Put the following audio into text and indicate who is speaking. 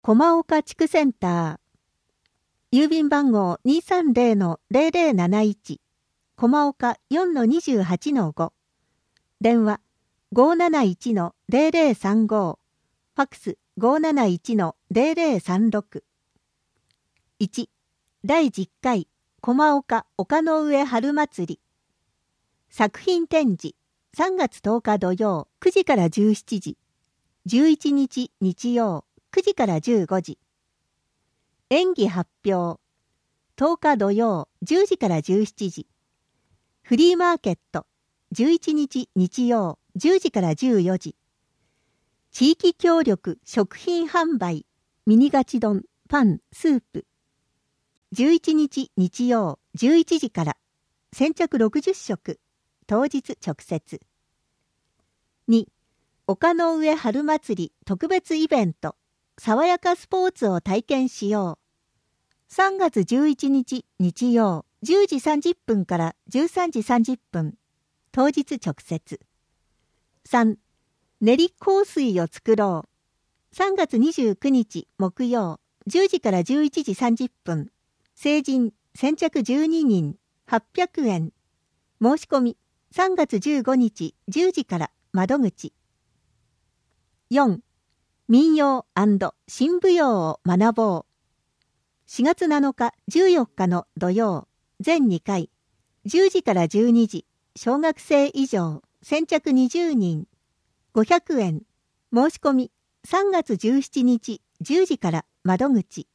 Speaker 1: 駒岡地区センター。郵便番号 230-0071。駒岡 4-28-5。電話 571-0035。ファックス 571-0036。1. 第10回駒岡丘の上春祭り。作品展示3月10日土曜9時から17時。11日日曜9時から15時。演技発表10日土曜10時から17時。フリーマーケット11日日曜10時から14時。地域協力食品販売ミニガチ丼パンスープ11日日曜11時から先着60食当日直接。2. 丘の上春祭り特別イベント爽やかスポーツを体験しよう。3月11日日曜10時30分から13時30分当日直接。3. 練り香水を作ろう。3月29日木曜10時から11時30分。成人先着12人800円。申し込み3月15日10時から窓口。4. 民謡&新舞踊を学ぼう。4月7日14日の土曜全2回10時から12時。小学生以上先着20人500円。申し込み3月17日10時から窓口。